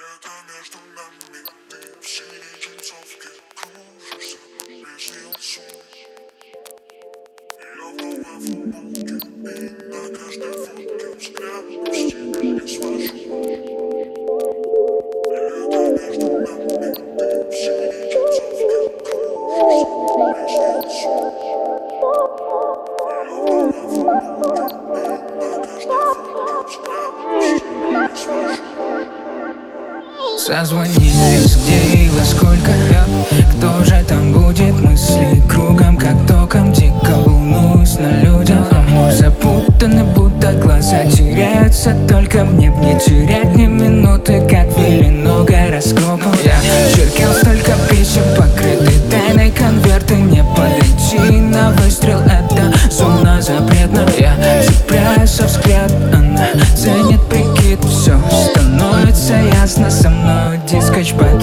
Лето между нами, ты в синей джинсовке кружишься, приснил сон. Я в новой футболке, и на каждой фотке взглядом с тебя не свожу. Лето между нами, ты в синей джинсовке кружишься, приснил сон. Я в новой футболке, и на каждой фотке взглядом с тебя не свожу. Созвонились, где и во сколько, кто же там будет, мысли кругом, как током. Дико волнуюсь на людях, амур запутаны, будто глаза теряются. Только мне б не терять ни минуты, как велено гороскопом. Я черкал столько писем, покрыты тайной конверты. Не подойти на выстрел, это зона запретна. Я цепляюсь со взгляд, она ценит прикид. Все становится ясно, со мной дискач.